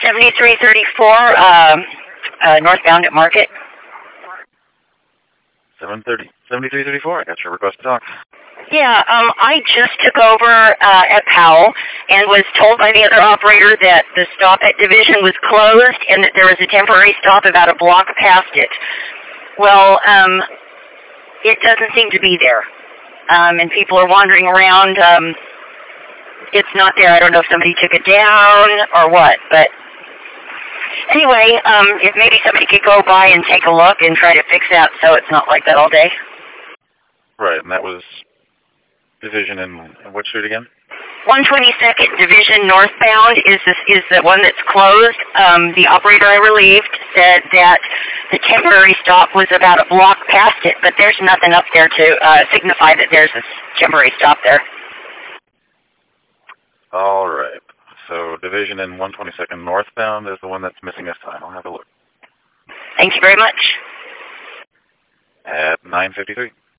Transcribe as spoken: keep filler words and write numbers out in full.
seventy-three thirty-four, um, uh, northbound at Market. seven thirty, seventy-three thirty-four, I got your request to talk. Yeah, um, I just took over uh, at Powell and was told by the other operator that the stop at Division was closed and that there was a temporary stop about a block past it. Well, um, it doesn't seem to be there, um, and people are wandering around. Um, it's not there. I don't know if somebody took it down or what, but anyway, um, if maybe somebody could go by and take a look and try to fix that so it's not like that all day. Right, and that was Division in what street again? one twenty-second Division northbound is this, is the one that's closed. Um, the operator I relieved said that the temporary stop was about a block past it, but there's nothing up there to uh, signify that there's a temporary stop there. All right. So Division in one twenty-second northbound is the one that's missing this time. I'll have a look. Thank you very much. At nine fifty-three.